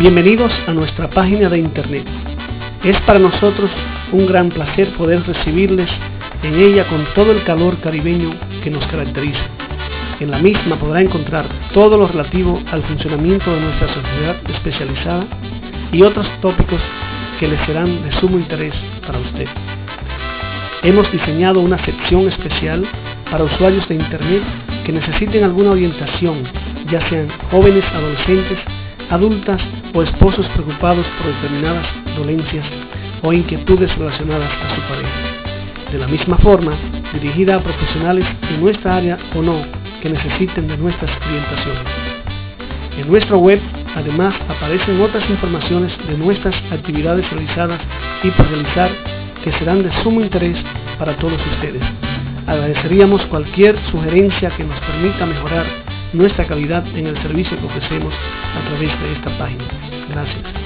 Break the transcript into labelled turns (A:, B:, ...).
A: Bienvenidos a nuestra página de internet. Es para nosotros un gran placer poder recibirles en ella con todo el calor caribeño que nos caracteriza. En la misma podrá encontrar todo lo relativo al funcionamiento de nuestra sociedad especializada y otros tópicos que les serán de sumo interés para usted. Hemos diseñado una sección especial para usuarios de internet que necesiten alguna orientación, ya sean jóvenes, adolescentes, adultas o esposos preocupados por determinadas dolencias o inquietudes relacionadas a su pareja. De la misma forma, dirigida a profesionales en nuestra área o no que necesiten de nuestras orientaciones. En nuestra web, además, aparecen otras informaciones de nuestras actividades realizadas y por realizar que serán de sumo interés para todos ustedes. Agradeceríamos cualquier sugerencia que nos permita mejorar nuestra calidad en el servicio que ofrecemos a través de esta página. Gracias.